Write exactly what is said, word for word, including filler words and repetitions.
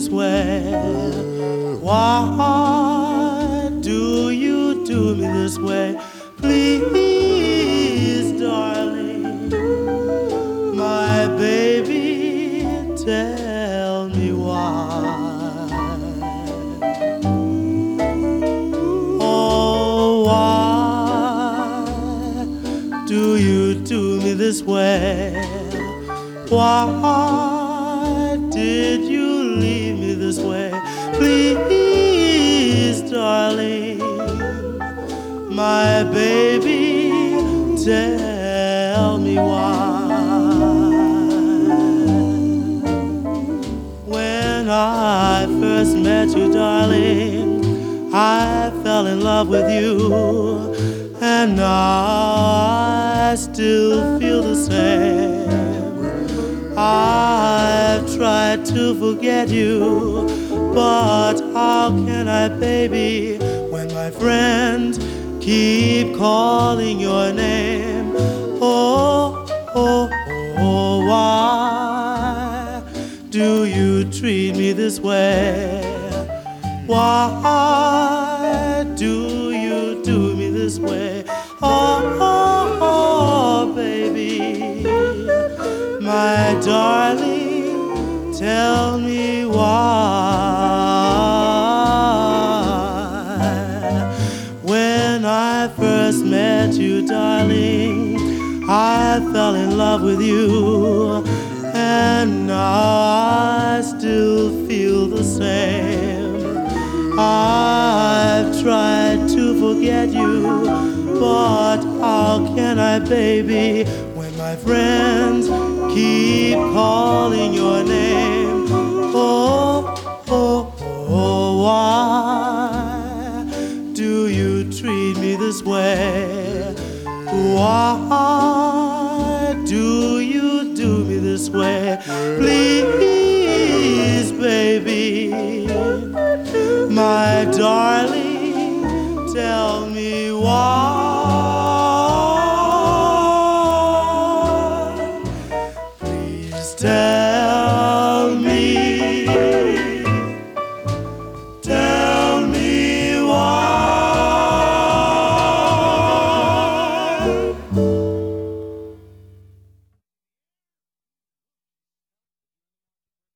this way? Why do you do me this way? Please, darling, my baby, tell me why. Oh, why do you do me this way? Why did you leave me this way? Please, darling, my baby, tell me why. When I first met you, darling, I fell in love with you, and now I still feel the same. I've tried to forget you, but how can I, baby, when my friends keep calling your name? Oh, oh, oh, why do you treat me this way? Why do you do me this way? Oh, oh, oh, baby, my darling, tell me why. When I first met you, darling, I fell in love with you, and now I still feel the same. I've tried to forget you, but how can I, baby, when my friends keep calling your name? Oh, oh, oh, why do you treat me this way? Why do you do me this way? Please, baby, my darling, tell me why.